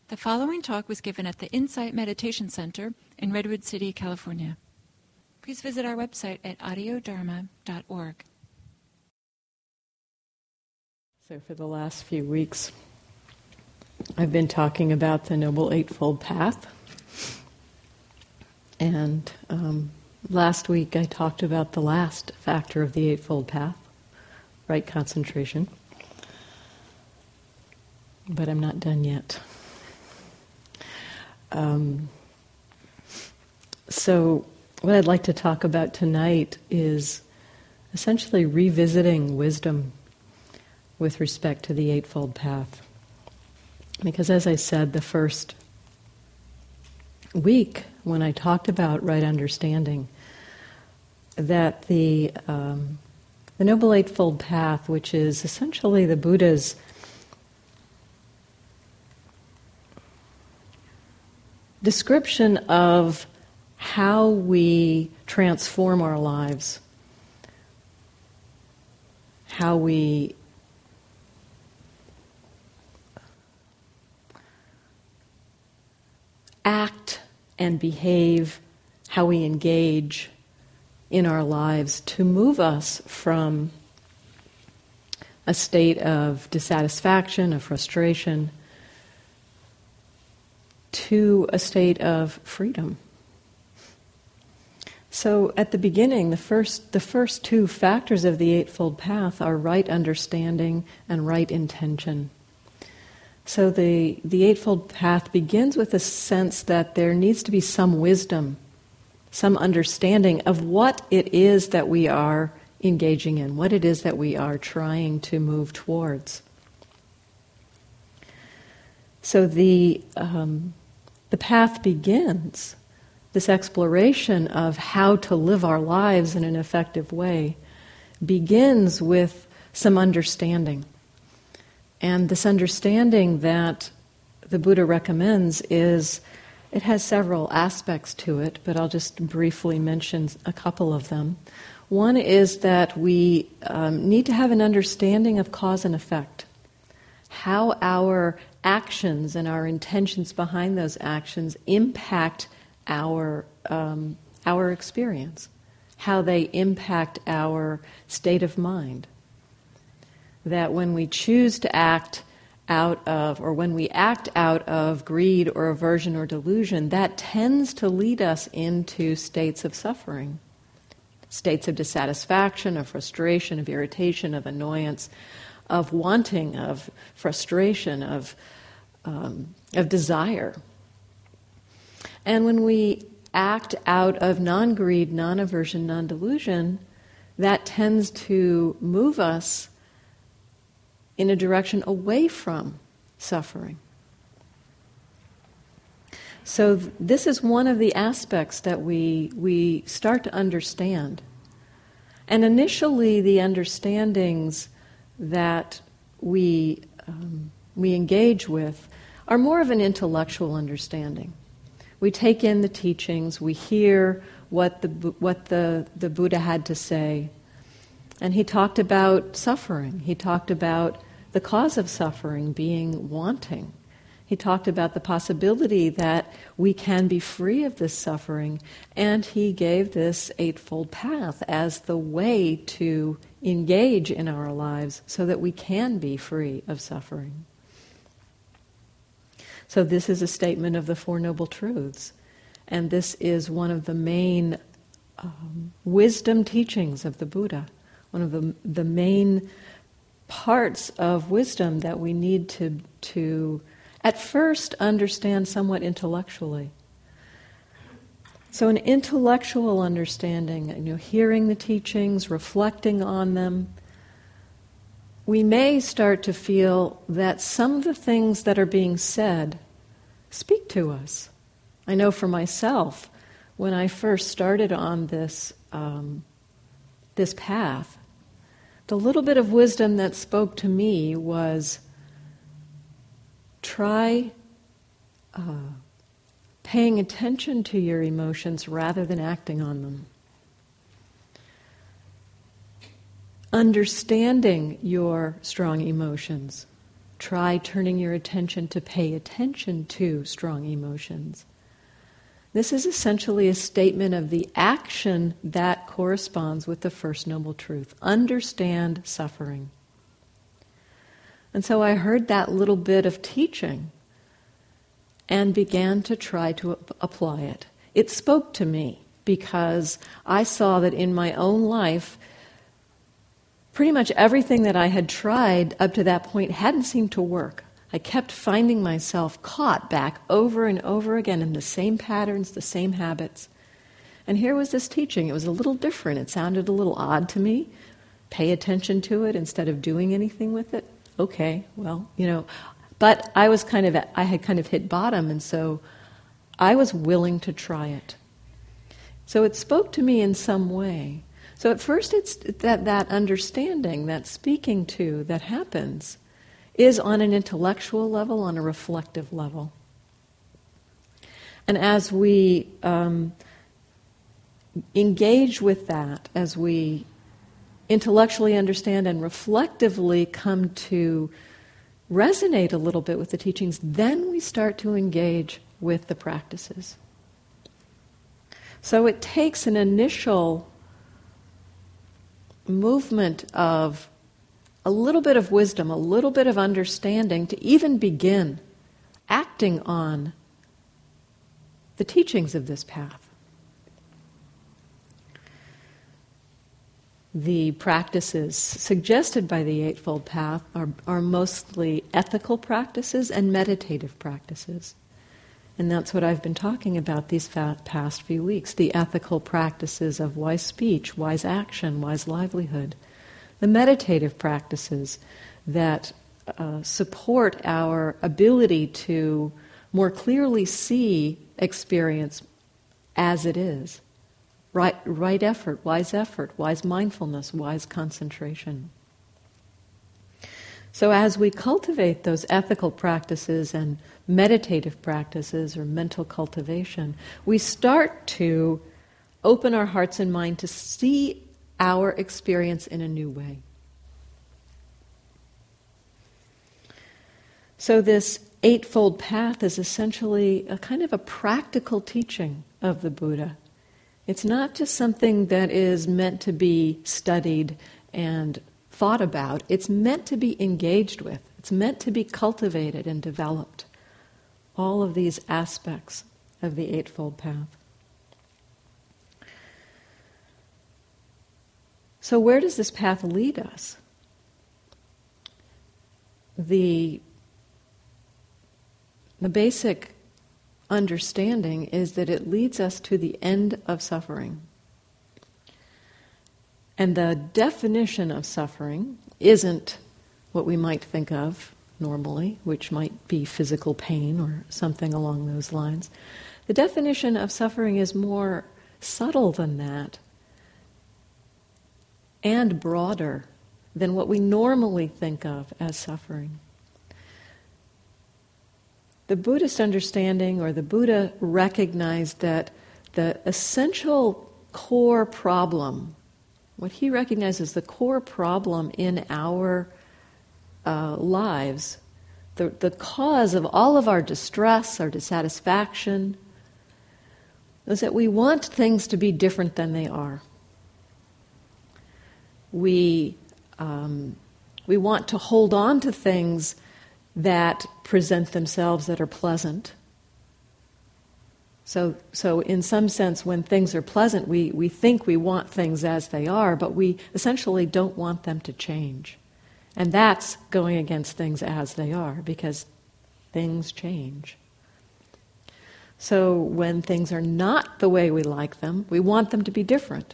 The following talk was given at the Insight Meditation Center in Redwood City, California. Please visit our website at audiodharma.org. So for the last few weeks, I've been talking about the Noble Eightfold Path. And last week I talked about the last factor of the Eightfold Path, right concentration. But I'm not done yet. So what I'd like to talk about tonight is essentially revisiting wisdom with respect to the Eightfold Path. Because as I said, the first week when I talked about right understanding, that the Noble Eightfold Path, which is essentially the Buddha's description of how we transform our lives, how we act and behave, how we engage in our lives to move us from a state of dissatisfaction, of frustration, to a state of freedom. So at the beginning, the first two factors of the Eightfold Path are right understanding and right intention. So the Eightfold Path begins with a sense that there needs to be some wisdom, some understanding of what it is that we are engaging in, what it is that we are trying to move towards. So the path begins, this exploration of how to live our lives in an effective way begins with some understanding. And this understanding that the Buddha recommends it has several aspects to it, but I'll just briefly mention a couple of them. One is that we need to have an understanding of cause and effect, how our actions and our intentions behind those actions impact our experience, how they impact our state of mind. That when we choose to act out of, or when we act out of greed or aversion or delusion, that tends to lead us into states of suffering, states of dissatisfaction, of frustration, of irritation, of annoyance, of wanting, of frustration, of desire. And when we act out of non-greed, non-aversion, non-delusion, that tends to move us in a direction away from suffering. So this is one of the aspects that we start to understand. And initially the understandings that we engage with are more of an intellectual understanding. We take in the teachings, we hear what the Buddha had to say, and he talked about suffering. He talked about the cause of suffering being wanting. He talked about the possibility that we can be free of this suffering, and he gave this Eightfold Path as the way to engage in our lives so that we can be free of suffering. So this is a statement of the Four Noble Truths, and this is one of the main wisdom teachings of the Buddha, one of the main parts of wisdom that we need to at first understand somewhat intellectually. So an intellectual understanding, hearing the teachings, reflecting on them, we may start to feel that some of the things that are being said speak to us. I know for myself, when I first started on this path, the little bit of wisdom that spoke to me was try paying attention to your emotions rather than acting on them. Understanding your strong emotions try turning your attention to pay attention to strong emotions. This is essentially a statement of the action that corresponds with the First Noble Truth. Understand suffering. And so I heard that little bit of teaching and began to try to apply it. It spoke to me because I saw that in my own life, pretty much everything that I had tried up to that point hadn't seemed to work. I kept finding myself caught back over and over again in the same patterns, the same habits. And here was this teaching. It was a little different. It sounded a little odd to me. Pay attention to it instead of doing anything with it. Okay, well, but I had kind of hit bottom, and so I was willing to try it. So it spoke to me in some way. So at first it's that understanding, that speaking to that happens is on an intellectual level, on a reflective level. And as we engage with that, as we intellectually understand and reflectively come to resonate a little bit with the teachings, then we start to engage with the practices. So it takes an initial movement of a little bit of wisdom, a little bit of understanding to even begin acting on the teachings of this path. The practices suggested by the Eightfold Path are mostly ethical practices and meditative practices. And that's what I've been talking about these past few weeks. The ethical practices of wise speech, wise action, wise livelihood. The meditative practices that support our ability to more clearly see experience as it is. Right effort, wise mindfulness, wise concentration. So as we cultivate those ethical practices and meditative practices or mental cultivation, we start to open our hearts and mind to see our experience in a new way. So this Eightfold Path is essentially a kind of a practical teaching of the Buddha. It's not just something that is meant to be studied and thought about. It's meant to be engaged with. It's meant to be cultivated and developed. All of these aspects of the Eightfold Path. So where does this path lead us? The basic understanding is that it leads us to the end of suffering. And the definition of suffering isn't what we might think of normally, which might be physical pain or something along those lines. The definition of suffering is more subtle than that and broader than what we normally think of as suffering. The Buddhist understanding, or the Buddha, recognized that the essential core problem, what he recognizes the core problem in our lives, the cause of all of our distress, our dissatisfaction, is that we want things to be different than they are. We want to hold on to things that present themselves that are pleasant. So in some sense, when things are pleasant, we think we want things as they are, but we essentially don't want them to change. And that's going against things as they are, because things change. So when things are not the way we like them, we want them to be different.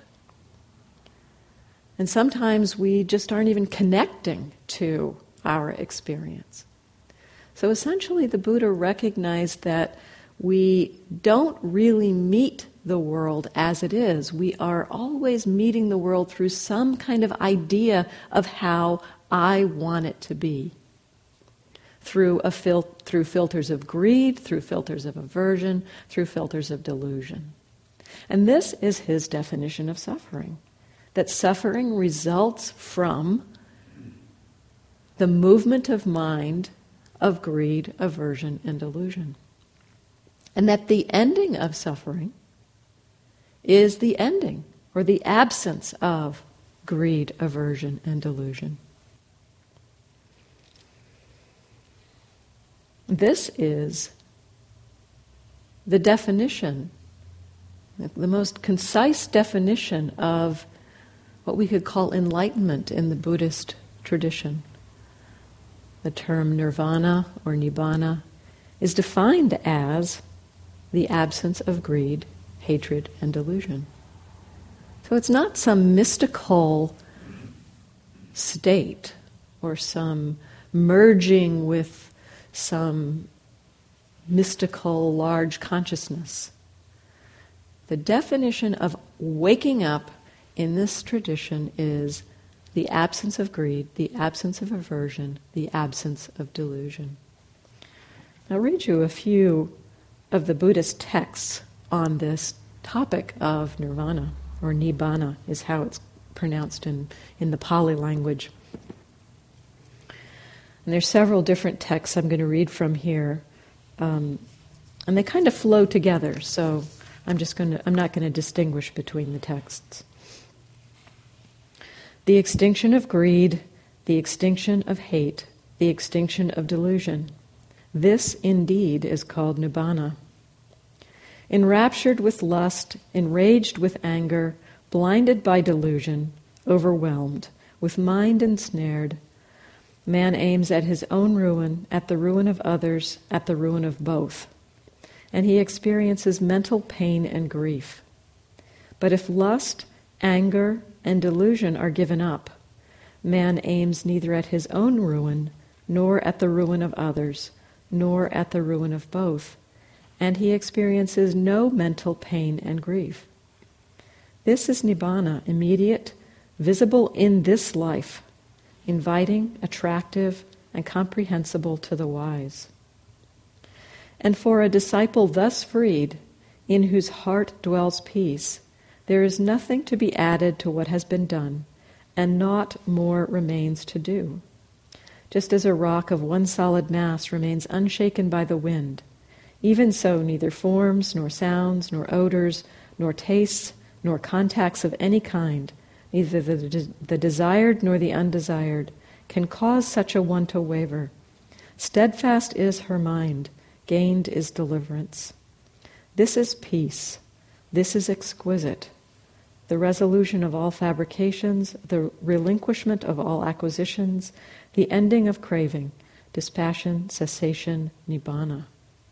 And sometimes we just aren't even connecting to our experience. So essentially the Buddha recognized that we don't really meet the world as it is. We are always meeting the world through some kind of idea of how I want it to be. Through filters of greed, through filters of aversion, through filters of delusion. And this is his definition of suffering. That suffering results from the movement of mind of greed, aversion, and delusion. And that the ending of suffering is the ending or the absence of greed, aversion, and delusion. This is the definition, the most concise definition of what we could call enlightenment in the Buddhist tradition. The term nirvana or nibbana is defined as the absence of greed, hatred, and delusion. So it's not some mystical state or some merging with some mystical large consciousness. The definition of waking up in this tradition is the absence of greed, the absence of aversion, the absence of delusion. I'll read you a few of the Buddhist texts on this topic of nirvana, or nibbana is how it's pronounced in the Pali language. And there's several different texts I'm going to read from here, and they kind of flow together, so I'm not going to distinguish between the texts. The extinction of greed, the extinction of hate, the extinction of delusion. This indeed is called nibbana. Enraptured with lust, enraged with anger, blinded by delusion, overwhelmed, with mind ensnared, man aims at his own ruin, at the ruin of others, at the ruin of both, and he experiences mental pain and grief. But if lust, anger, and delusion are given up, man aims neither at his own ruin, nor at the ruin of others, nor at the ruin of both, and he experiences no mental pain and grief. This is nibbana, immediate, visible in this life, inviting, attractive, and comprehensible to the wise. And for a disciple thus freed, in whose heart dwells peace, there is nothing to be added to what has been done, and naught more remains to do. Just as a rock of one solid mass remains unshaken by the wind, even so neither forms, nor sounds, nor odors, nor tastes, nor contacts of any kind, neither the desired nor the undesired, can cause such a one to waver. Steadfast is her mind, gained is deliverance. This is peace, this is exquisite, the resolution of all fabrications, the relinquishment of all acquisitions, the ending of craving, dispassion, cessation, nibbana.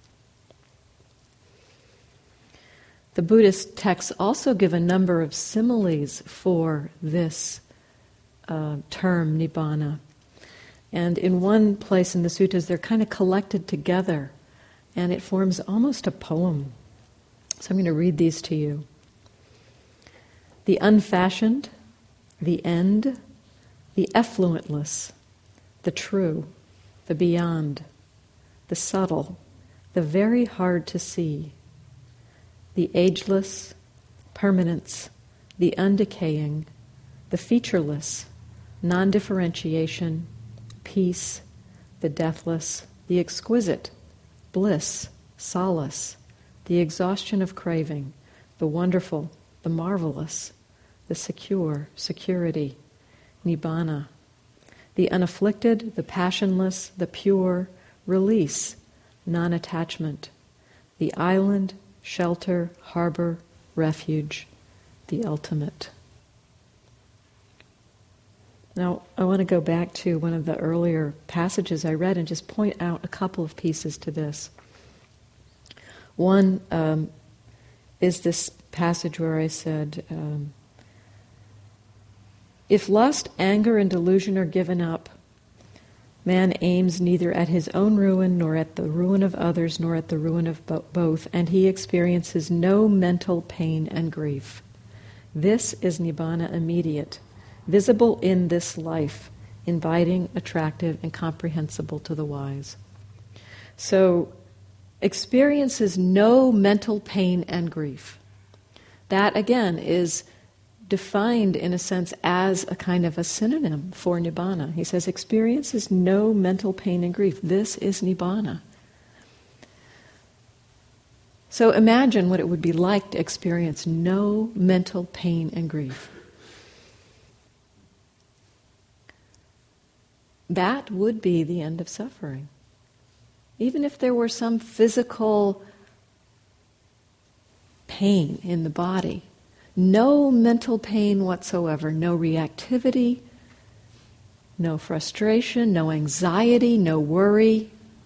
The Buddhist texts also give a number of similes for this term, nibbana. And in one place in the suttas, they're kind of collected together, and it forms almost a poem. So I'm going to read these to you. The unfashioned, the end, the effluentless, the true, the beyond, the subtle, the very hard to see, the ageless, permanence, the undecaying, the featureless, non-differentiation, peace, the deathless, the exquisite, bliss, solace, the exhaustion of craving, the wonderful, the marvelous, the secure, security, nibbana, the unafflicted, the passionless, the pure, release, non-attachment, the island, shelter, harbor, refuge, the ultimate. Now, I want to go back to one of the earlier passages I read and just point out a couple of pieces to this. One is this passage where I said, if lust, anger, and delusion are given up, man aims neither at his own ruin, nor at the ruin of others, nor at the ruin of both, and he experiences no mental pain and grief. This is nibbana immediate, visible in this life, inviting, attractive, and comprehensible to the wise. So, experiences no mental pain and grief. That, again, is defined, in a sense, as a kind of a synonym for nibbana. He says, experience is no mental pain and grief. This is nibbana. So imagine what it would be like to experience no mental pain and grief. That would be the end of suffering. Even if there were some physical pain in the body, no mental pain whatsoever, no reactivity, no frustration, no anxiety, no worry.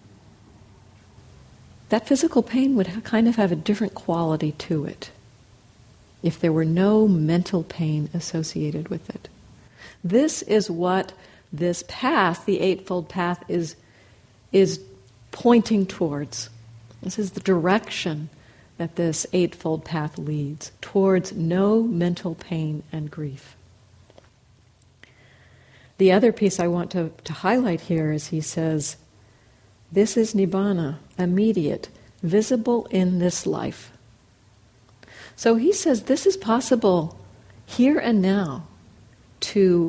That physical pain would kind of have a different quality to it if there were no mental pain associated with it. This is what this path, the Eightfold Path, is pointing towards. This is the direction that this Eightfold Path leads, towards no mental pain and grief. The other piece I want to highlight here is he says, this is nibbana, immediate, visible in this life. So he says this is possible here and now to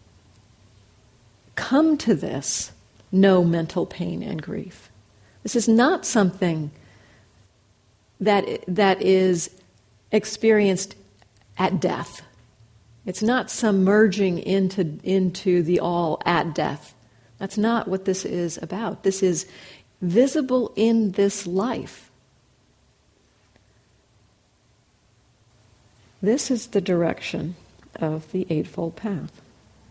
come to this no mental pain and grief. This is not something that is experienced at death. It's not some merging into the all at death. That's not what this is about. This is visible in this life. This is the direction of the Eightfold Path.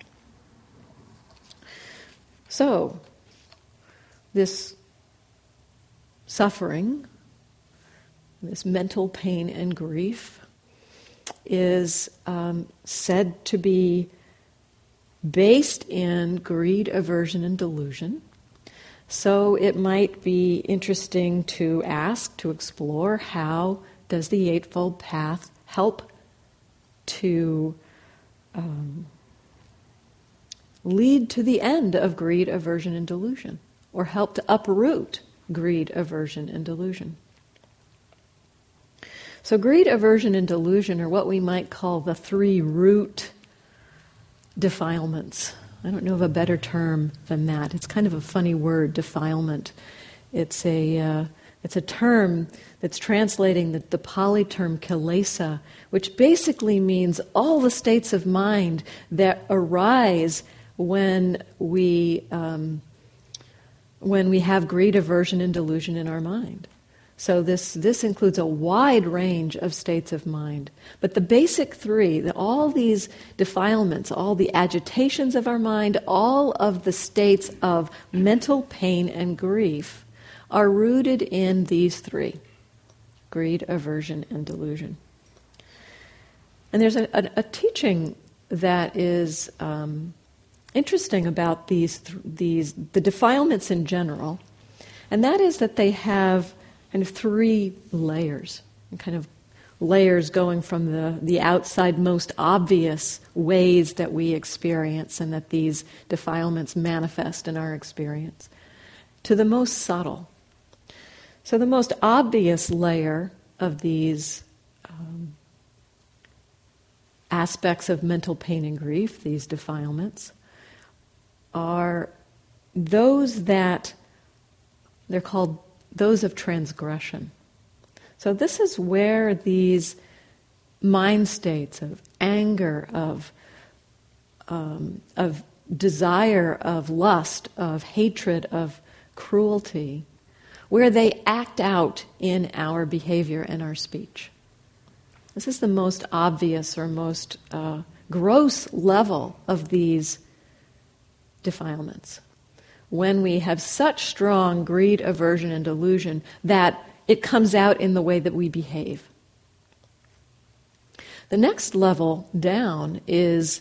So, this suffering, this mental pain and grief, is said to be based in greed, aversion, and delusion. So it might be interesting to ask, to explore, how does the Eightfold Path help to lead to the end of greed, aversion, and delusion, or help to uproot greed, aversion, and delusion. So greed, aversion, and delusion are what we might call the three root defilements. I don't know of a better term than that. It's kind of a funny word, defilement. It's a term that's translating the Pali term kilesa, which basically means all the states of mind that arise when we have greed, aversion, and delusion in our mind. So this includes a wide range of states of mind. But the basic three, all these defilements, all the agitations of our mind, all of the states of mental pain and grief are rooted in these three: greed, aversion, and delusion. And there's a teaching that is interesting about the defilements in general, and that is that they have kind of three layers, kind of layers going from the outside most obvious ways that we experience and that these defilements manifest in our experience, to the most subtle. So the most obvious layer of these aspects of mental pain and grief, these defilements, are those that they're called those of transgression. So this is where these mind states of anger, of desire, of lust, of hatred, of cruelty, where they act out in our behavior and our speech. This is the most obvious or most gross level of these defilements. When we have such strong greed, aversion, and delusion that it comes out in the way that we behave. The next level down is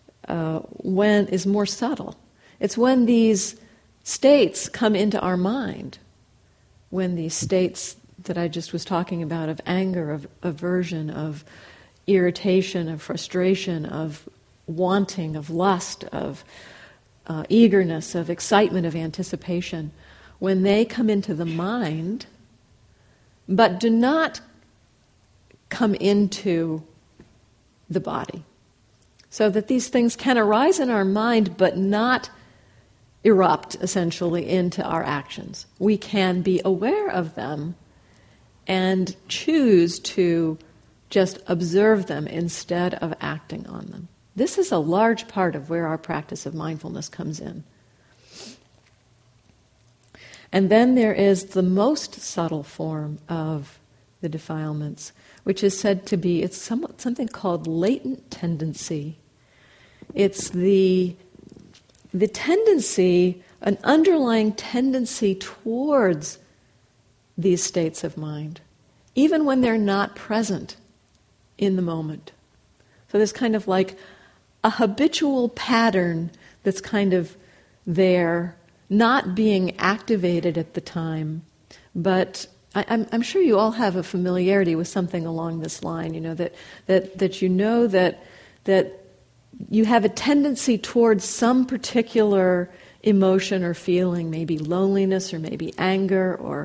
more subtle. It's when these states come into our mind, when these states that I just was talking about of anger, of aversion, of irritation, of frustration, of wanting, of lust, of eagerness, of excitement, of anticipation, when they come into the mind, but do not come into the body. So that these things can arise in our mind but not erupt essentially into our actions. We can be aware of them and choose to just observe them instead of acting on them. This is a large part of where our practice of mindfulness comes in. And then there is the most subtle form of the defilements, which is said to be, it's something called latent tendency. It's the tendency, an underlying tendency towards these states of mind, even when they're not present in the moment. So there's kind of like a habitual pattern that's kind of there, not being activated at the time, but I'm sure you all have a familiarity with something along this line, that you know that you have a tendency towards some particular emotion or feeling, maybe loneliness or maybe anger or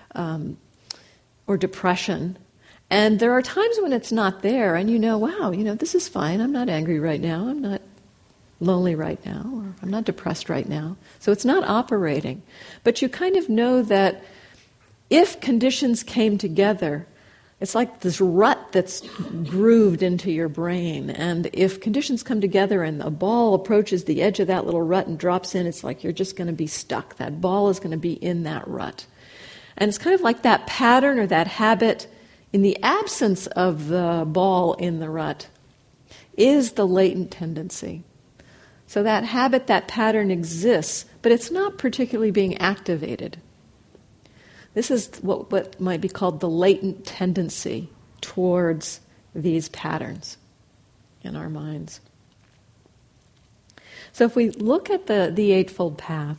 depression. And there are times when it's not there and wow, this is fine, I'm not angry right now, I'm not lonely right now, or I'm not depressed right now. So it's not operating. But you kind of know that if conditions came together, it's like this rut that's grooved into your brain. And if conditions come together and a ball approaches the edge of that little rut and drops in, it's like you're just going to be stuck. That ball is going to be in that rut. And it's kind of like that pattern or that habit in the absence of the ball in the rut is the latent tendency. So that habit, that pattern exists, but it's not particularly being activated. This is what might be called the latent tendency towards these patterns in our minds. So if we look at the Eightfold Path,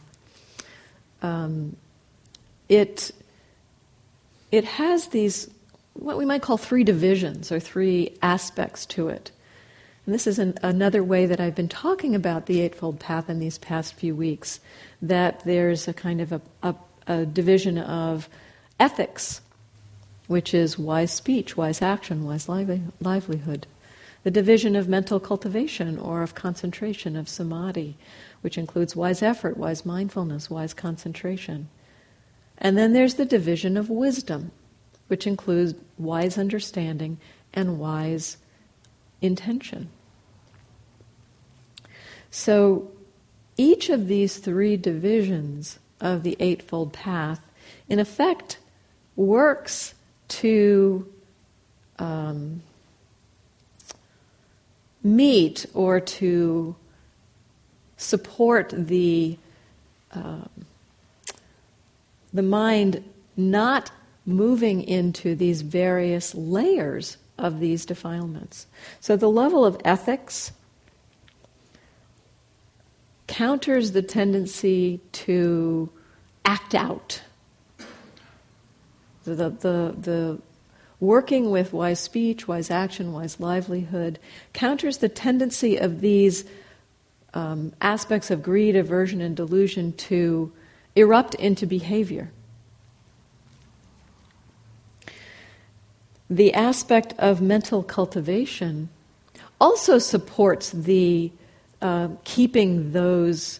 it has these, what we might call three divisions or three aspects to it. And this is another way that I've been talking about the Eightfold Path in these past few weeks, that there's a kind of a division of ethics, which is wise speech, wise action, wise livelihood. The division of mental cultivation or of concentration, of samadhi, which includes wise effort, wise mindfulness, wise concentration. And then there's the division of wisdom, which includes wise understanding and wise intention. So each of these three divisions of the Eightfold Path, in effect, works to meet or to support the mind not moving into these various layers of these defilements. So the level of ethics counters the tendency to act out. The working with wise speech, wise action, wise livelihood counters the tendency of these aspects of greed, aversion, and delusion to erupt into behavior. The aspect of mental cultivation also supports the keeping those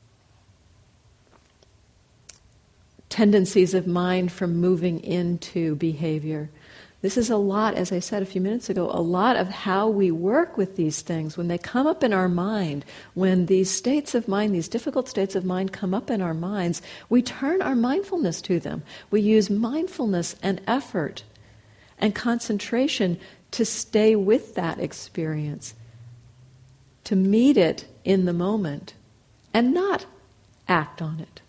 tendencies of mind from moving into behavior. This is a lot, as I said a few minutes ago, a lot of how we work with these things. When they come up in our mind, when these states of mind, these difficult states of mind come up in our minds, we turn our mindfulness to them. We use mindfulness and effort and concentration to stay with that experience, to meet it in the moment, and not act on it.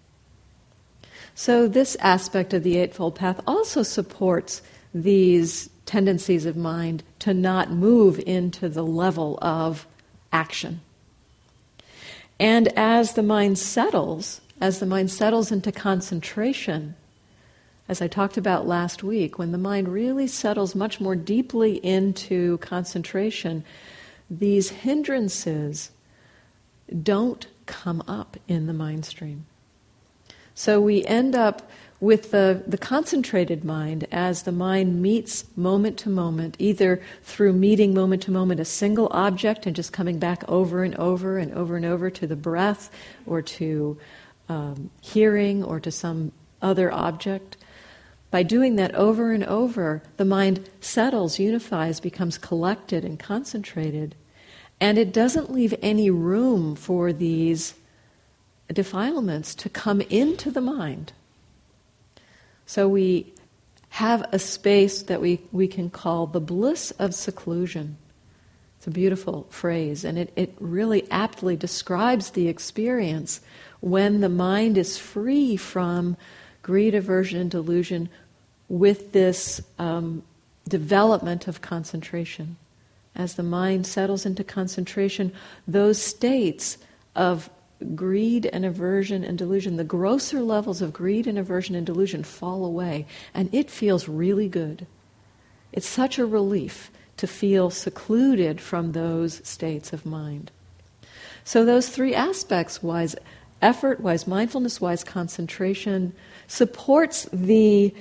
So this aspect of the Eightfold Path also supports these tendencies of mind to not move into the level of action. And as the mind settles into concentration, as I talked about last week, when the mind really settles much more deeply into concentration, these hindrances don't come up in the mind stream. So we end up with the concentrated mind, as the mind meets moment to moment, either through meeting moment to moment a single object and just coming back over and over and over and over to the breath or to hearing or to some other object. By doing that over and over, the mind settles, unifies, becomes collected and concentrated, and it doesn't leave any room for these defilements to come into the mind. So we have a space that we can call the bliss of seclusion. It's a beautiful phrase, and it really aptly describes the experience when the mind is free from greed, aversion, and delusion with this development of concentration. As the mind settles into concentration, those states of greed and aversion and delusion, the grosser levels of greed and aversion and delusion fall away, and it feels really good. It's such a relief to feel secluded from those states of mind. So those three aspects, wise effort, wise mindfulness, wise concentration, supports the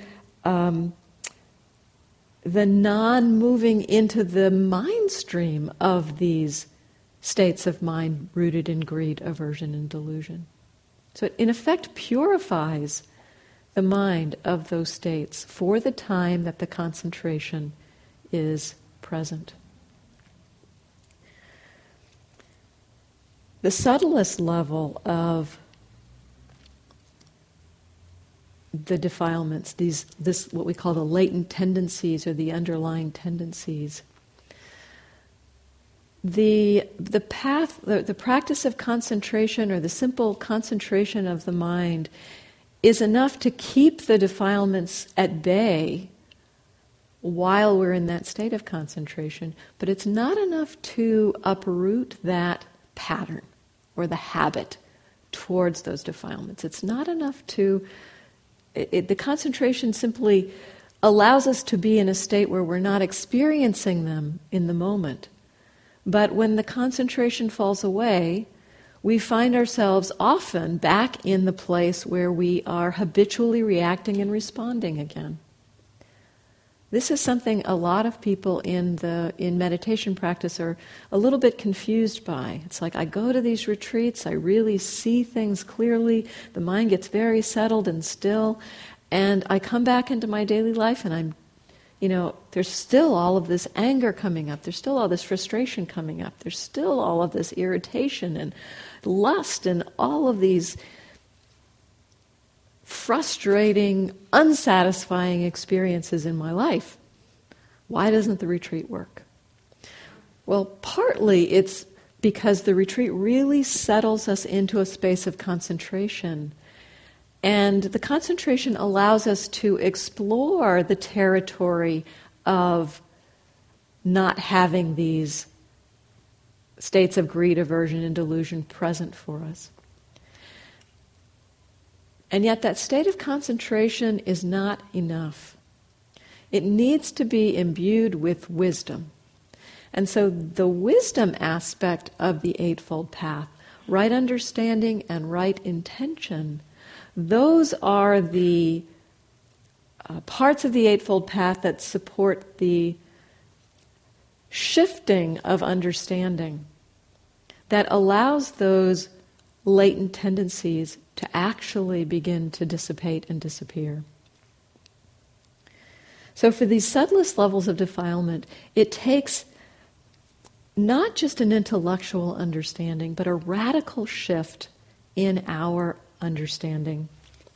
non-moving into the mind stream of these states of mind rooted in greed, aversion, and delusion. So it, in effect, purifies the mind of those states for the time that the concentration is present. The subtlest level of the defilements, this what we call the latent tendencies or the underlying tendencies, the practice of concentration or the simple concentration of the mind is enough to keep the defilements at bay while we're in that state of concentration, but it's not enough to uproot that pattern or the habit towards those defilements. It's not enough to... the concentration simply allows us to be in a state where we're not experiencing them in the moment. But when the concentration falls away, we find ourselves often back in the place where we are habitually reacting and responding again. This is something a lot of people in meditation practice are a little bit confused by. It's like, I go to these retreats, I really see things clearly, the mind gets very settled and still, and I come back into my daily life and there's still all of this anger coming up, there's still all this frustration coming up, there's still all of this irritation and lust and all of these frustrating, unsatisfying experiences in my life. Why doesn't the retreat work? Well, partly it's because the retreat really settles us into a space of concentration. And the concentration allows us to explore the territory of not having these states of greed, aversion, and delusion present for us. And yet that state of concentration is not enough. It needs to be imbued with wisdom. And so the wisdom aspect of the Eightfold Path, right understanding and right intention, those are the parts of the Eightfold Path that support the shifting of understanding that allows those latent tendencies to actually begin to dissipate and disappear. So for these subtlest levels of defilement, it takes not just an intellectual understanding, but a radical shift in our understanding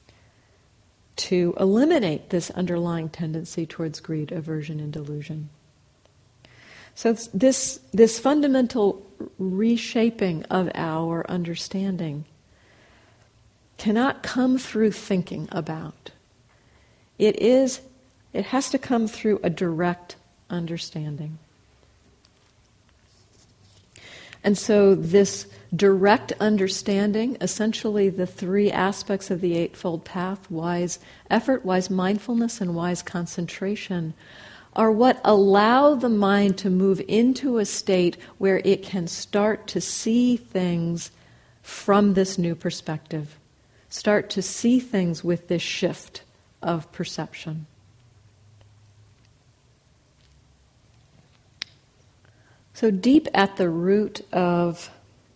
to eliminate this underlying tendency towards greed, aversion, and delusion. So this fundamental reshaping of our understanding cannot come through thinking about. It has to come through a direct understanding. And so this direct understanding, essentially the three aspects of the Eightfold Path, wise effort, wise mindfulness, and wise concentration, are what allow the mind to move into a state where it can start to see things from this new perspective. Start to see things with this shift of perception. So deep at the root of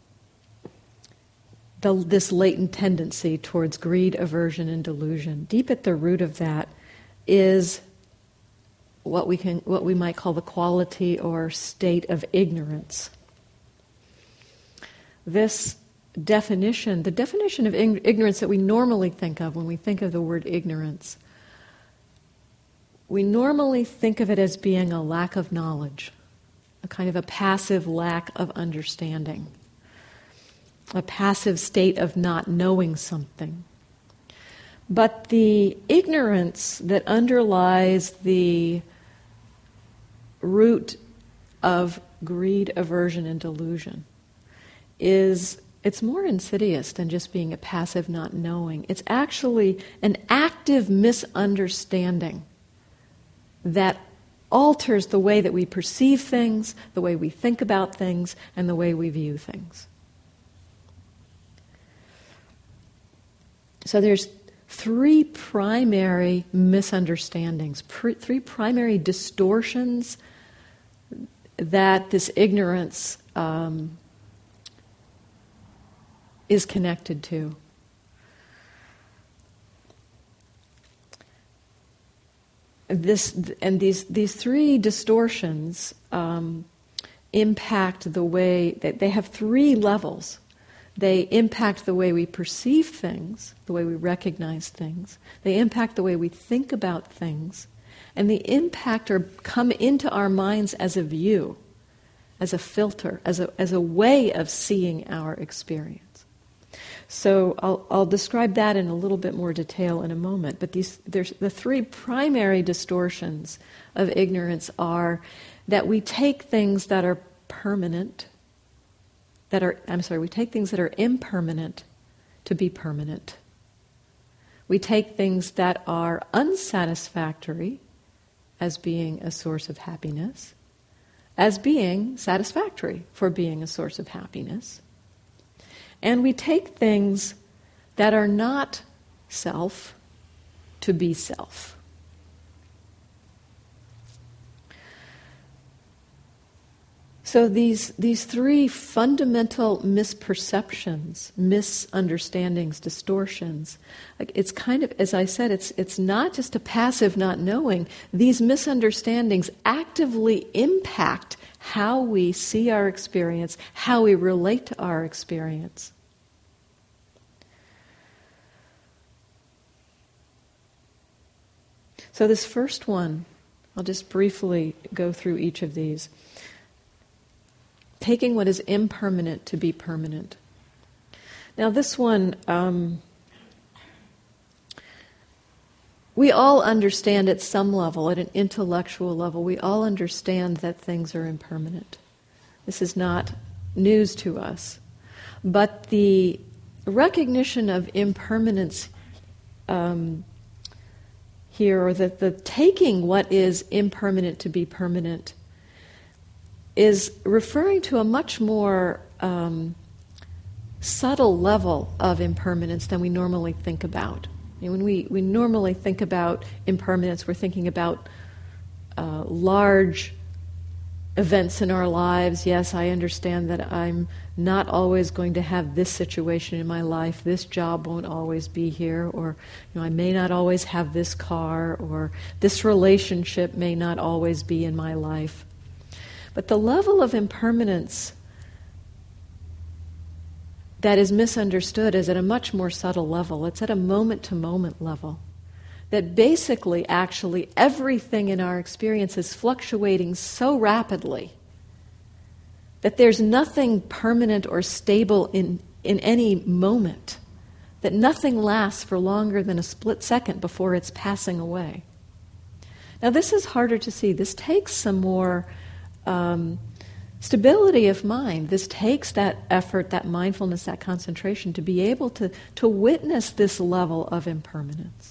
this latent tendency towards greed, aversion, and delusion, deep at the root of that is what we might call the quality or state of ignorance. This definition, the definition of ignorance that we normally think of when we think of the word ignorance, we normally think of it as being a lack of knowledge, a kind of a passive lack of understanding, a passive state of not knowing something. But the ignorance that underlies the root of greed, aversion, and delusion it's more insidious than just being a passive not knowing. It's actually an active misunderstanding that alters the way that we perceive things, the way we think about things, and the way we view things. So there's three primary misunderstandings, three primary distortions that this ignorance is connected to. These three distortions impact the way that they have three levels. They impact the way we perceive things, the way we recognize things. They impact the way we think about things. And they impact or come into our minds as a view, as a filter, as a way of seeing our experience. So I'll describe that in a little bit more detail in a moment. But there's the three primary distortions of ignorance are that we take things that are permanent, we take things that are impermanent to be permanent. We take things that are unsatisfactory as being a source of happiness, as being satisfactory for being a source of happiness. And we take things that are not self to be self. So these three fundamental misperceptions, misunderstandings, distortions, it's kind of, as I said, it's not just a passive not knowing. These misunderstandings actively impact how we see our experience, how we relate to our experience. So this first one, I'll just briefly go through each of these. Taking what is impermanent to be permanent. Now this one, we all understand at some level, at an intellectual level, we all understand that things are impermanent. This is not news to us. But the recognition of impermanence here, or the taking what is impermanent to be permanent, is referring to a much more subtle level of impermanence than we normally think about. When we normally think about impermanence, we're thinking about large events in our lives. Yes, I understand that I'm not always going to have this situation in my life. This job won't always be here, or I may not always have this car, or this relationship may not always be in my life. But the level of impermanence that is misunderstood is at a much more subtle level. It's at a moment-to-moment level. That basically, actually, everything in our experience is fluctuating so rapidly that there's nothing permanent or stable in any moment, that nothing lasts for longer than a split second before it's passing away. Now this is harder to see. This takes some more stability of mind. This takes that effort, that mindfulness, that concentration to be able to witness this level of impermanence.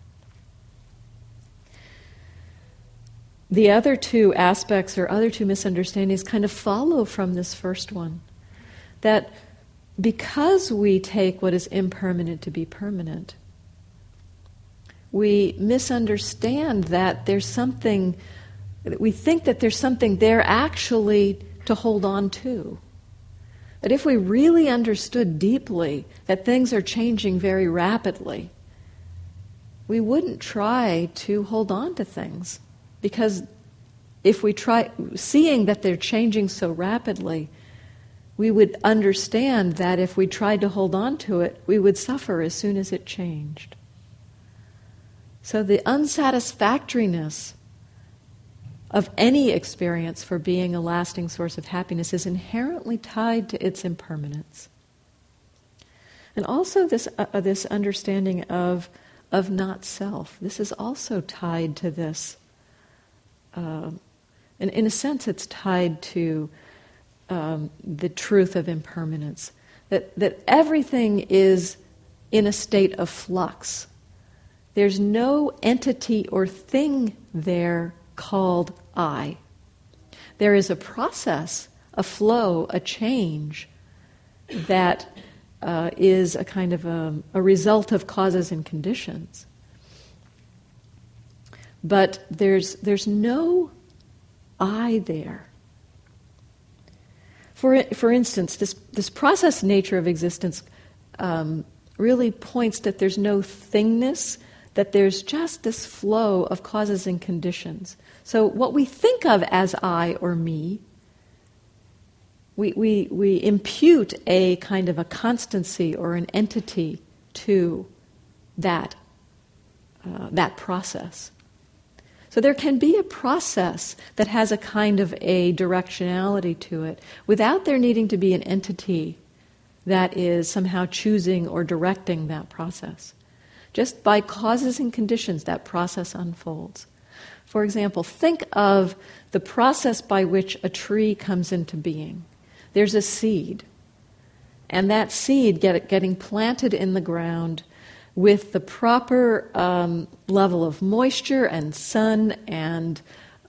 The other two aspects or other two misunderstandings kind of follow from this first one. That because we take what is impermanent to be permanent, we misunderstand that there's something, we think that there's something there actually to hold on to. That if we really understood deeply that things are changing very rapidly, we wouldn't try to hold on to things. Because if we try, seeing that they're changing so rapidly, we would understand that if we tried to hold on to it, we would suffer as soon as it changed. So the unsatisfactoriness of any experience for being a lasting source of happiness is inherently tied to its impermanence. And also this understanding of not self. This is also tied to this. And in a sense, it's tied to the truth of impermanence. That everything is in a state of flux. There's no entity or thing there called I. There is a process, a flow, a change that is a kind of a result of causes and conditions. But there's no I there. For instance, this process nature of existence really points that there's no thingness, that there's just this flow of causes and conditions. So what we think of as I or me, we impute a kind of a constancy or an entity to that process. So there can be a process that has a kind of a directionality to it without there needing to be an entity that is somehow choosing or directing that process. Just by causes and conditions, that process unfolds. For example, think of the process by which a tree comes into being. There's a seed, and that seed getting planted in the ground with the proper level of moisture and sun and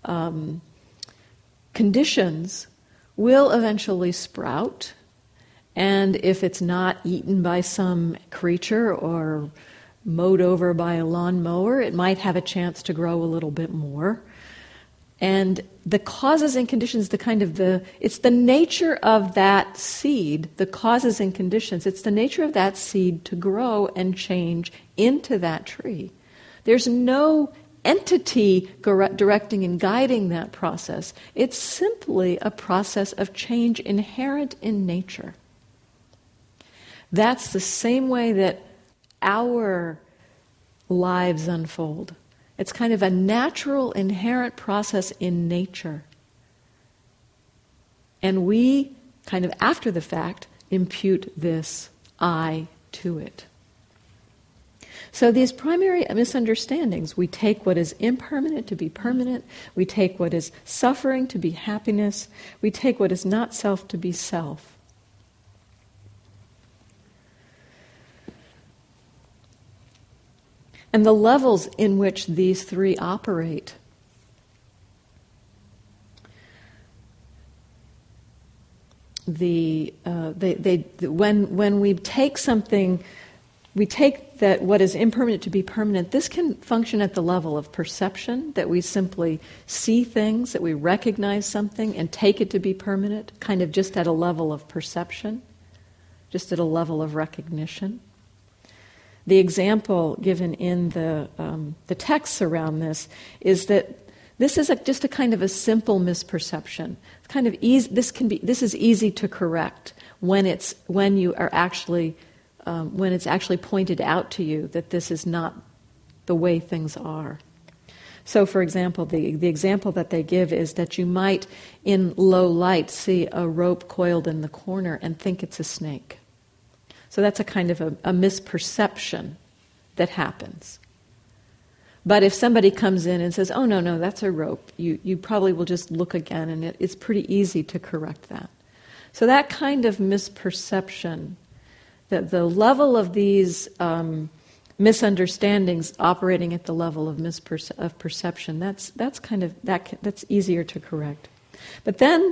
conditions will eventually sprout. And if it's not eaten by some creature or mowed over by a lawnmower, it might have a chance to grow a little bit more. And the causes and conditions, it's the nature of that seed, the causes and conditions, it's the nature of that seed to grow and change into that tree. There's no entity directing and guiding that process. It's simply a process of change inherent in nature. That's the same way that our lives unfold. It's kind of a natural, inherent process in nature. And we, kind of after the fact, impute this I to it. So these primary misunderstandings, we take what is impermanent to be permanent, we take what is suffering to be happiness, we take what is not self to be self. And the levels in which these three operate when we take something, we take that what is impermanent to be permanent. This can function at the level of perception, that we simply see things, that we recognize something and take it to be permanent, kind of just at a level of perception, just at a level of recognition. The example given in the texts around this is that this is just a kind of a simple misperception. It's kind of easy. This is easy to correct when it's actually pointed out to you that this is not the way things are. So, for example, the example that they give is that you might, in low light, see a rope coiled in the corner and think it's a snake. So that's a kind of a misperception that happens. But if somebody comes in and says, oh, no, that's a rope, you probably will just look again, and it's pretty easy to correct that. So that kind of misperception, the level of these misunderstandings operating at the level of perception, that's easier to correct. But then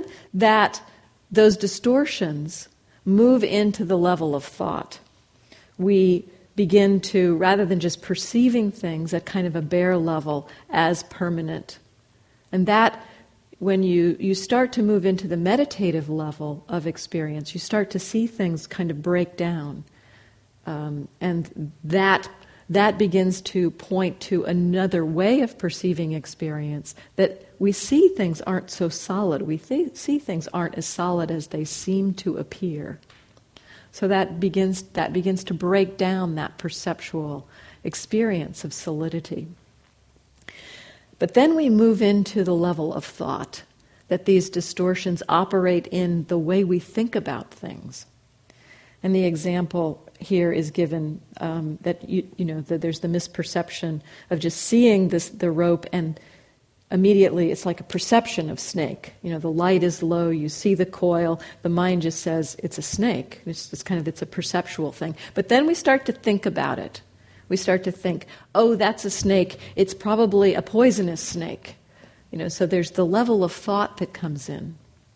those distortions move into the level of thought. We begin to, rather than just perceiving things at kind of a bare level as permanent. And that, when you start to move into the meditative level of experience, you start to see things kind of break down. And that begins to point to another way of perceiving experience, that we see things aren't so solid. We see things aren't as solid as they seem to appear. So that begins to break down that perceptual experience of solidity. But then we move into the level of thought, that these distortions operate in the way we think about things. And the example here is given that that there's the misperception of just seeing the rope, and immediately it's like a perception of snake. The light is low, you see the coil, the mind just says it's a snake. It's a perceptual thing. But then we start to think about it. We start to think, oh, that's a snake. It's probably a poisonous snake. So there's the level of thought that comes in.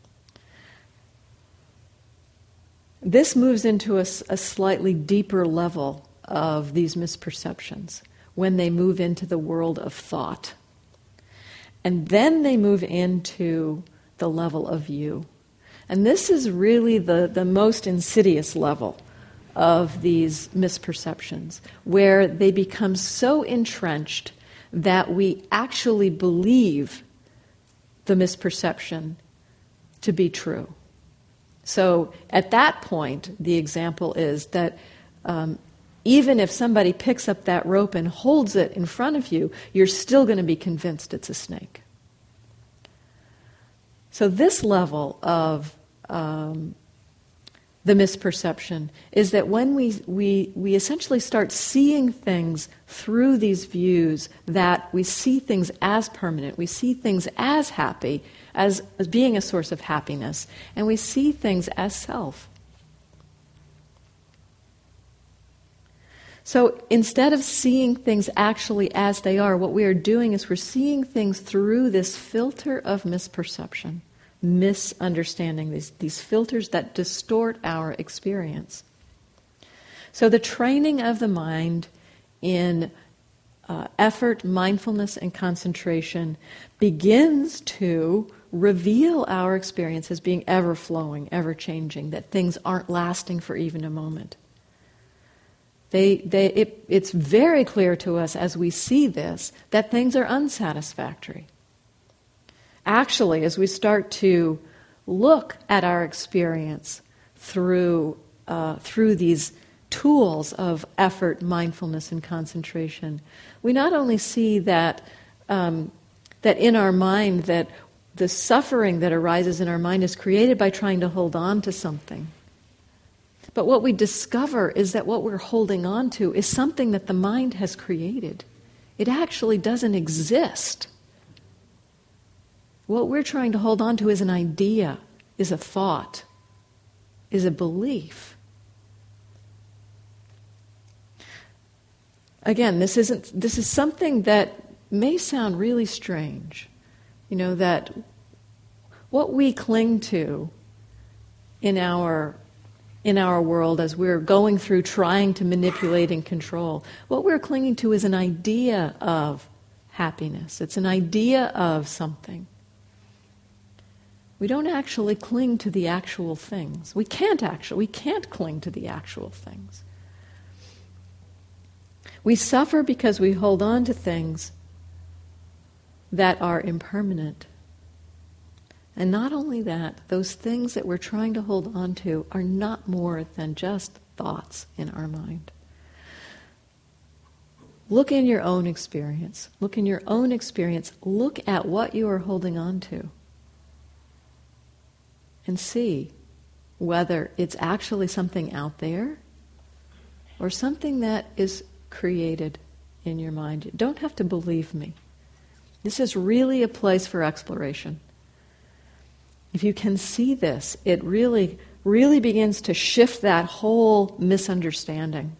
This moves into a slightly deeper level of these misperceptions when they move into the world of thought. And then they move into the level of view. And this is really the most insidious level of these misperceptions, where they become so entrenched that we actually believe the misperception to be true. So at that point, the example is that even if somebody picks up that rope and holds it in front of you, you're still going to be convinced it's a snake. So this level of the misperception is that when we essentially start seeing things through these views, that we see things as permanent, we see things as happy, as being a source of happiness, and we see things as self. So instead of seeing things actually as they are, what we are doing is we're seeing things through this filter of misperception, misunderstanding, these filters that distort our experience. So the training of the mind in effort, mindfulness, and concentration begins to reveal our experience as being ever-flowing, ever-changing, that things aren't lasting for even a moment. It's very clear to us as we see this that things are unsatisfactory. Actually, as we start to look at our experience through these tools of effort, mindfulness, and concentration, we not only see that in our mind that the suffering that arises in our mind is created by trying to hold on to something. But what we discover is that what we're holding on to is something that the mind has created. It actually doesn't exist. What we're trying to hold on to is an idea, is a thought, is a belief. Again, this is something that may sound really strange. That what we cling to in our world as we're going through trying to manipulate and control, what we're clinging to is an idea of happiness. It's an idea of something. We don't actually cling to the actual things. We can't cling to the actual things. We suffer because we hold on to things that are impermanent. And not only that, those things that we're trying to hold on to are not more than just thoughts in our mind. Look in your own experience. Look in your own experience. Look at what you are holding on to. And see whether it's actually something out there or something that is created in your mind. You don't have to believe me. This is really a place for exploration. If you can see this, it really, really begins to shift that whole misunderstanding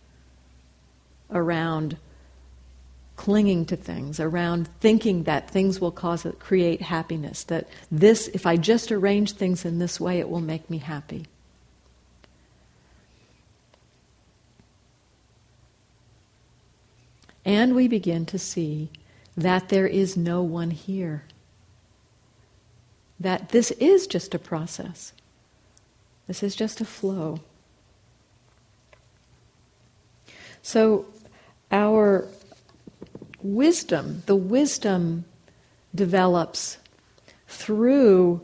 around clinging to things, around thinking that things will create happiness, that this, if I just arrange things in this way, it will make me happy. And we begin to see that there is no one here. That this is just a process. This is just a flow. So our wisdom, the wisdom develops through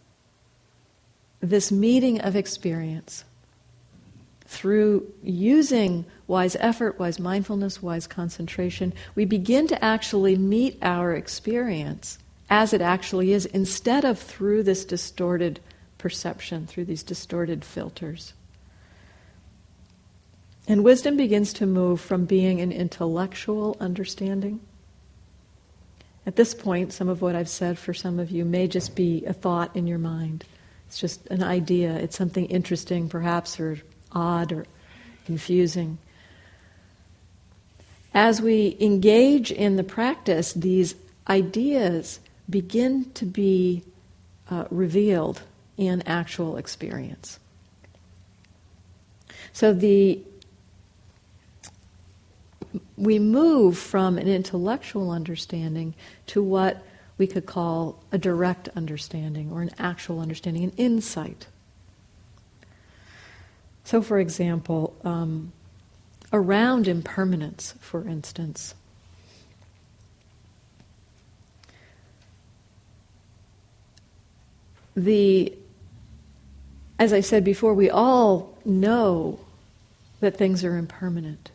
this meeting of experience, through using wise effort, wise mindfulness, wise concentration. We begin to actually meet our experience as it actually is, instead of through this distorted perception, through these distorted filters. And wisdom begins to move from being an intellectual understanding. At this point, some of what I've said for some of you may just be a thought in your mind. It's just an idea. It's something interesting, perhaps, or odd or confusing. As we engage in the practice, these ideas begin to be revealed in actual experience. So we move from an intellectual understanding to what we could call a direct understanding or an actual understanding, an insight. So, for example, around impermanence, for instance, as I said before, we all know that things are impermanent.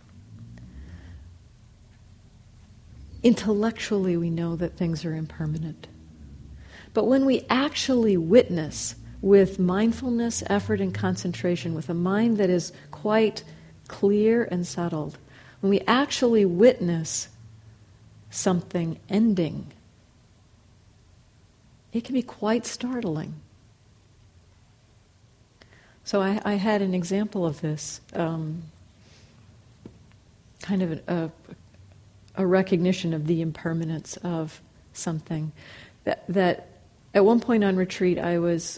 Intellectually, we know that things are impermanent. But when we actually witness with mindfulness, effort, and concentration, with a mind that is quite clear and settled, when we actually witness something ending, it can be quite startling. So I had an example of this, kind of a recognition of the impermanence of something. That at one point on retreat I was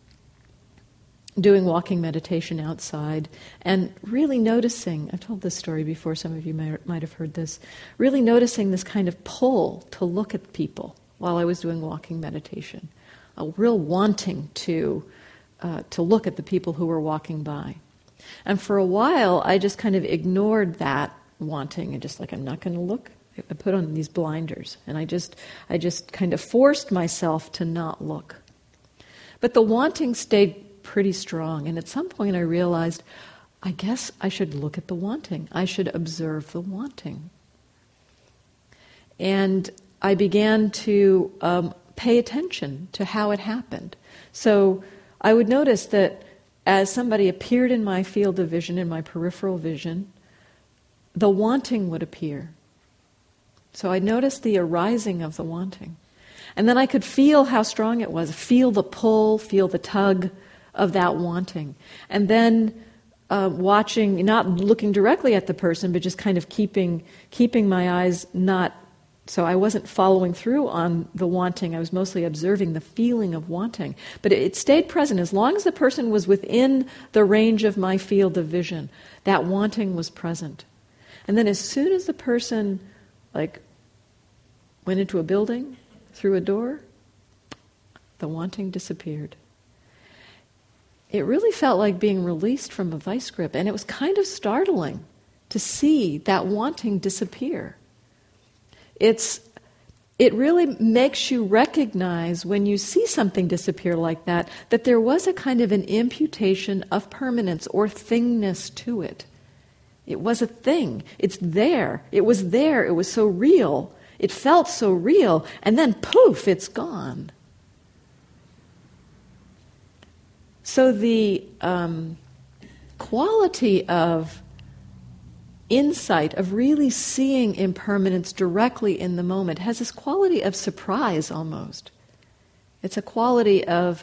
doing walking meditation outside and really noticing, I've told this story before, some of you might have heard this, really noticing this kind of pull to look at people while I was doing walking meditation. A real wanting to look at the people who were walking by. And for a while I just kind of ignored that wanting and just like, I'm not going to look. I put on these blinders and I just kind of forced myself to not look. But the wanting stayed pretty strong, and at some point I realized, I guess I should look at the wanting. I should observe the wanting. And I began to pay attention to how it happened. So I would notice that as somebody appeared in my field of vision, in my peripheral vision, the wanting would appear. So I noticed the arising of the wanting. And then I could feel how strong it was, feel the pull, feel the tug of that wanting. And then watching, not looking directly at the person, but just kind of keeping my eyes not, so I wasn't following through on the wanting, I was mostly observing the feeling of wanting. But it stayed present. As long as the person was within the range of my field of vision, that wanting was present. And then as soon as the person went into a building, through a door, the wanting disappeared. It really felt like being released from a vice grip, and it was kind of startling to see that wanting disappear. It really makes you recognize when you see something disappear like that there was a kind of an imputation of permanence or thingness to it. It was a thing. It's there. It was there. It was so real. It felt so real. And then poof, it's gone. So the quality of insight, of really seeing impermanence directly in the moment, has this quality of surprise almost. It's a quality of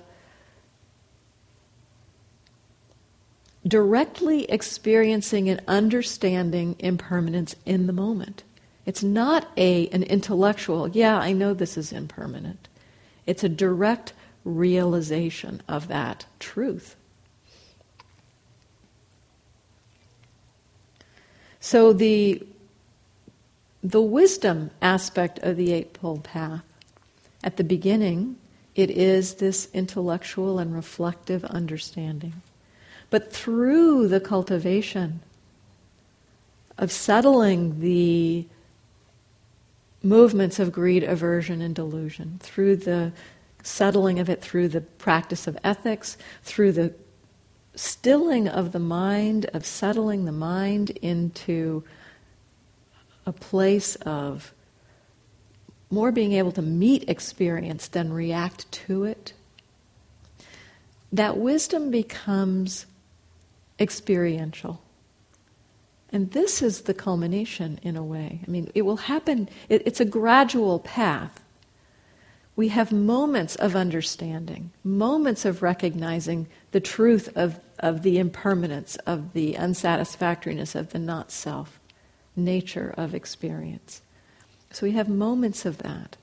directly experiencing and understanding impermanence in the moment. It's not an intellectual, yeah, I know this is impermanent. It's a direct realization of that truth. So the the wisdom aspect of the Eightfold Path. At the beginning, it is this intellectual and reflective understanding. But through the cultivation of settling the movements of greed, aversion, and delusion, through the settling of it through the practice of ethics, through the stilling of the mind, of settling the mind into a place of more being able to meet experience than react to it, that wisdom becomes experiential. And this is the culmination, in a way. I mean, it will happen, it's a gradual path. We have moments of understanding, moments of recognizing the truth of the impermanence, of the unsatisfactoriness, of the not-self nature of experience. So we have moments of that.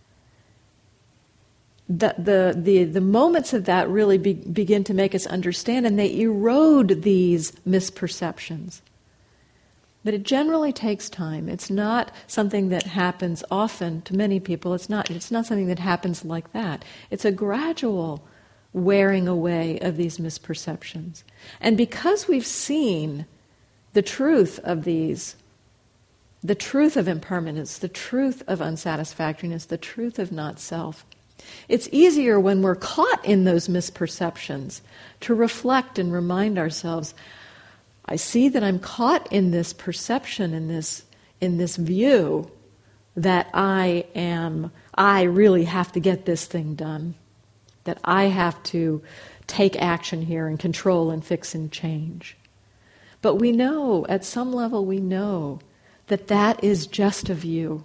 The moments of that really begin to make us understand, and they erode these misperceptions. But it generally takes time. It's not something that happens often to many people. It's not something that happens like that. It's a gradual wearing away of these misperceptions. And because we've seen the truth of these, the truth of impermanence, the truth of unsatisfactoriness, the truth of not self, it's easier when we're caught in those misperceptions to reflect and remind ourselves, I see that I'm caught in this perception, in this view that I really have to get this thing done, that I have to take action here and control and fix and change. But we know, at some level we know, that that is just a view.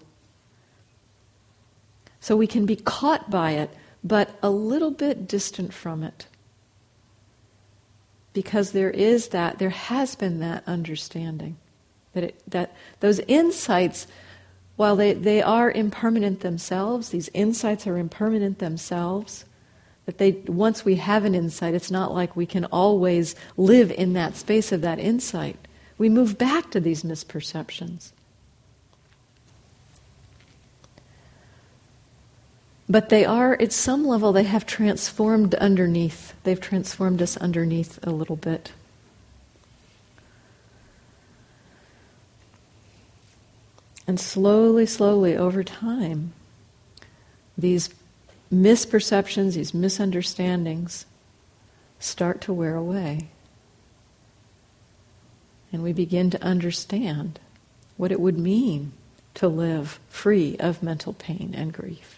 So we can be caught by it, but a little bit distant from it. Because there has been that understanding, that those insights, while they are impermanent themselves, these insights are impermanent themselves, that once we have an insight, it's not like we can always live in that space of that insight. We move back to these misperceptions. But they are, at some level, they have transformed underneath. They've transformed us underneath a little bit. And slowly, slowly, over time, these misperceptions, these misunderstandings start to wear away. And we begin to understand what it would mean to live free of mental pain and grief.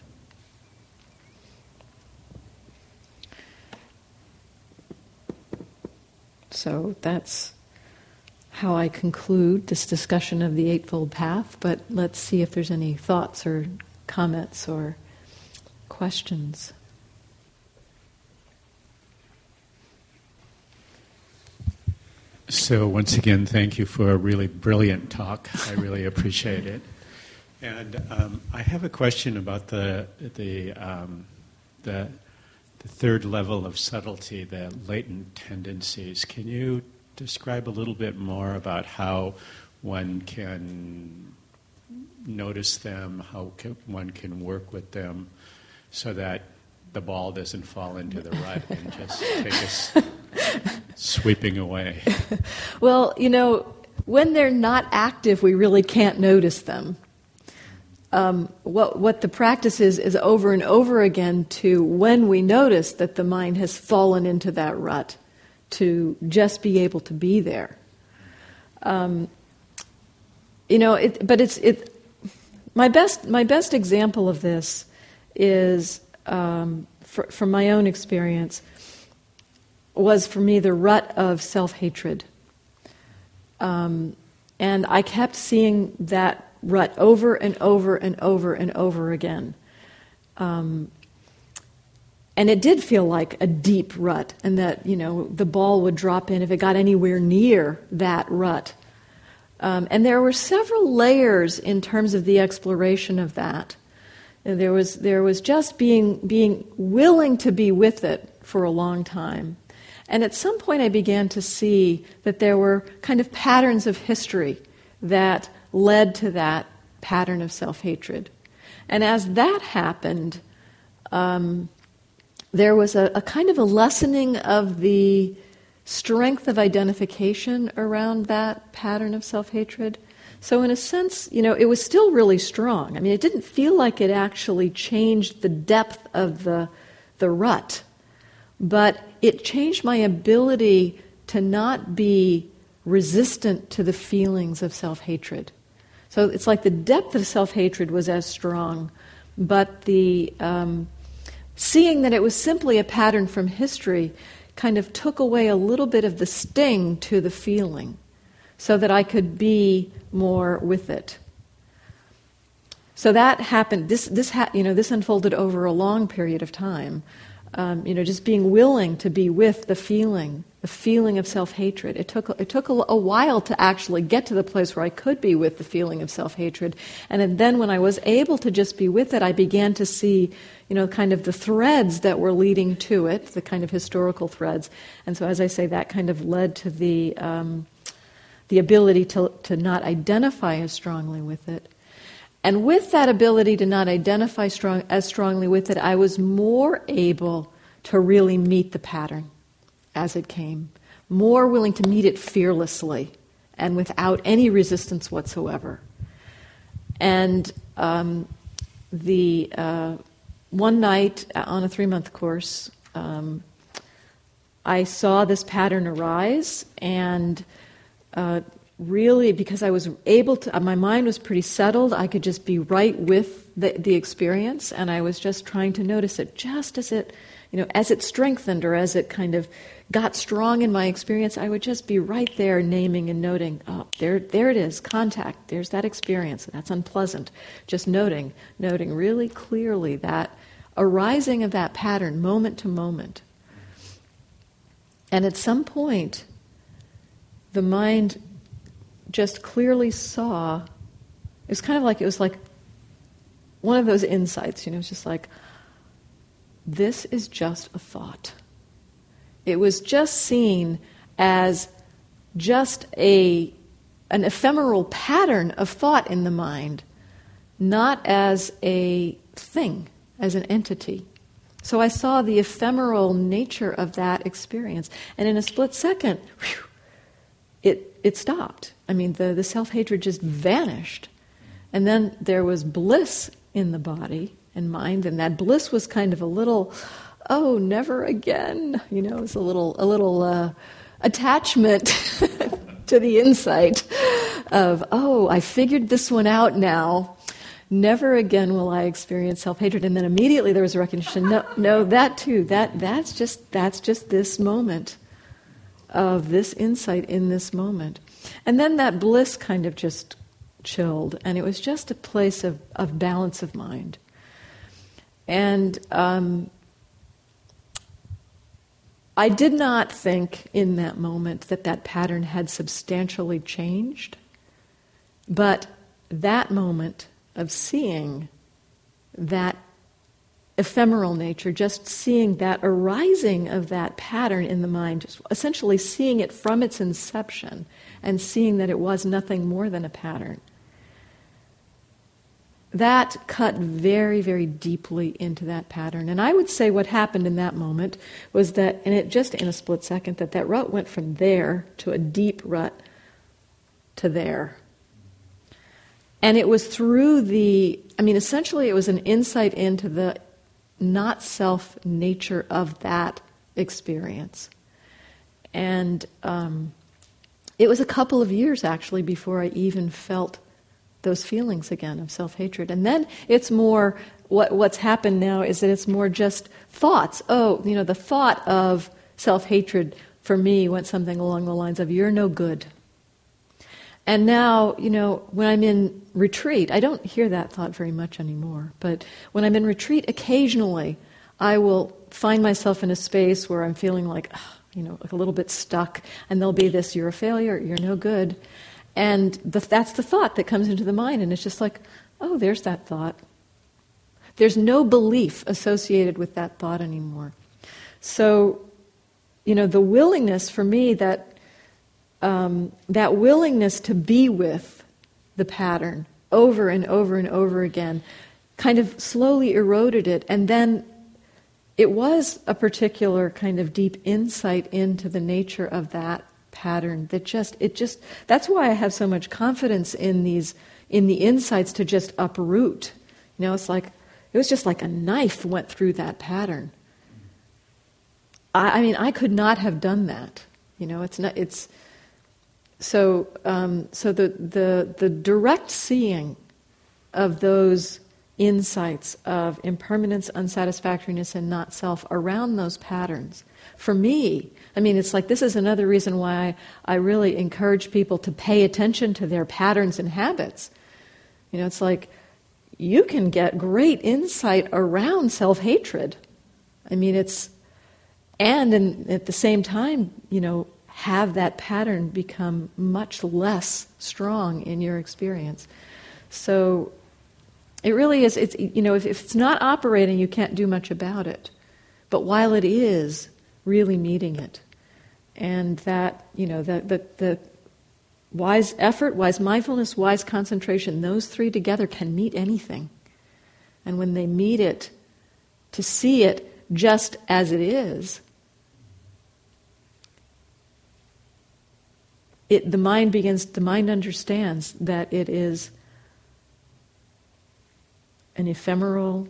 So that's how I conclude this discussion of the Eightfold Path, but let's see if there's any thoughts or comments or questions. So once again, thank you for a really brilliant talk. I really appreciate it. And I have a question about the third level of subtlety, the latent tendencies. Can you describe a little bit more about how one can notice them, how one can work with them so that the ball doesn't fall into the rut and just take us sweeping away? Well, when they're not active, we really can't notice them. What the practice is over and over again to, when we notice that the mind has fallen into that rut, to just be able to be there. My best example of this is, from my own experience, was for me the rut of self-hatred. And I kept seeing that rut over and over and over and over again. And it did feel like a deep rut, and that, the ball would drop in if it got anywhere near that rut. And there were several layers in terms of the exploration of that. There was just being willing to be with it for a long time. And at some point I began to see that there were kind of patterns of history that led to that pattern of self-hatred. And as that happened, there was a kind of a lessening of the strength of identification around that pattern of self-hatred. So in a sense, it was still really strong. I mean, it didn't feel like it actually changed the depth of the rut, but it changed my ability to not be resistant to the feelings of self-hatred. So it's like the depth of self-hatred was as strong, but the seeing that it was simply a pattern from history kind of took away a little bit of the sting to the feeling, so that I could be more with it. So that happened. This unfolded over a long period of time. Just being willing to be with the feeling of self-hatred. It took a while to actually get to the place where I could be with the feeling of self-hatred. And then when I was able to just be with it, I began to see, kind of the threads that were leading to it, the kind of historical threads. And so, as I say, that kind of led to the ability to not identify as strongly with it. And with that ability to not identify as strongly with it, I was more able to really meet the pattern as it came, more willing to meet it fearlessly and without any resistance whatsoever. And one night on a 3-month course, I saw this pattern arise, and really, because I was able to, my mind was pretty settled, I could just be right with the experience, and I was just trying to notice it just as it, as it strengthened or as it kind of got strong in my experience, I would just be right there naming and noting, oh, there it is, contact, there's that experience, that's unpleasant. Just noting really clearly that arising of that pattern moment to moment. And at some point, the mind just clearly saw, it was like one of those insights, it's just like, this is just a thought. It was just seen as just an ephemeral pattern of thought in the mind, not as a thing, as an entity. So I saw the ephemeral nature of that experience, and in a split second, it stopped. I mean, the self-hatred just vanished. And then there was bliss in the body and mind, and that bliss was kind of a little, oh, never again. It was a little attachment to the insight of, oh, I figured this one out now. Never again will I experience self-hatred. And then immediately there was a recognition, no, that too, that's just this moment of this insight in this moment. And then that bliss kind of just chilled, and it was just a place of balance of mind. And I did not think in that moment that pattern had substantially changed, but that moment of seeing that ephemeral nature, just seeing that arising of that pattern in the mind, just essentially seeing it from its inception and seeing that it was nothing more than a pattern, that cut very, very deeply into that pattern. And I would say what happened in that moment was that, and it just in a split second, that rut went from there to a deep rut to there. And it was through essentially it was an insight into the not-self nature of that experience. And it was a couple of years, actually, before I even felt those feelings again of self-hatred. And then it's more, what's happened now is that it's more just thoughts. Oh, the thought of self-hatred for me went something along the lines of, you're no good. And now, when I'm in retreat, I don't hear that thought very much anymore, but when I'm in retreat, occasionally I will find myself in a space where I'm feeling like, like a little bit stuck, and there'll be this, you're a failure, you're no good. And that's the thought that comes into the mind, and it's just like, oh, there's that thought. There's no belief associated with that thought anymore. So, the willingness for me that willingness to be with the pattern over and over and over again, kind of slowly eroded it. And then it was a particular kind of deep insight into the nature of that pattern that that's why I have so much confidence in the insights to just uproot. You know, it was just like a knife went through that pattern. I mean, I could not have done that. You know, so the direct seeing of those insights of impermanence, unsatisfactoriness, and not self around those patterns. For me, I mean, it's like this is another reason why I really encourage people to pay attention to their patterns and habits. You know, it's like you can get great insight around self-hatred. I mean, and at the same time, you know, have that pattern become much less strong in your experience. So it really is, you know, if it's not operating, you can't do much about it. But while it is, really meeting it. And that, you know, the wise effort, wise mindfulness, wise concentration, those three together can meet anything. And when they meet it, to see it just as it is, the mind understands that it is an ephemeral,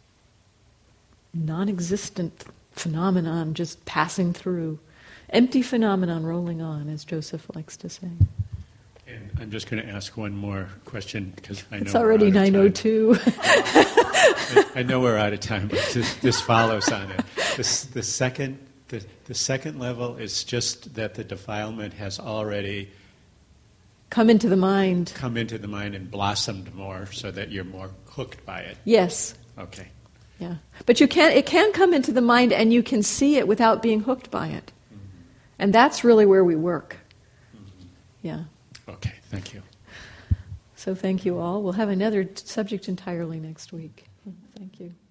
non-existent phenomenon just passing through. Empty phenomenon rolling on, as Joseph likes to say. And I'm just going to ask one more question because I know it's already 9:02. I know we're out of time, but this follows on it. The second level is just that the defilement has already come into the mind and blossomed more, so that you're more hooked by it. Yes. Okay. Yeah, but it can come into the mind, and you can see it without being hooked by it, and that's really where we work. Yeah. Okay. Thank you. So thank you all. We'll have another subject entirely next week. Thank you.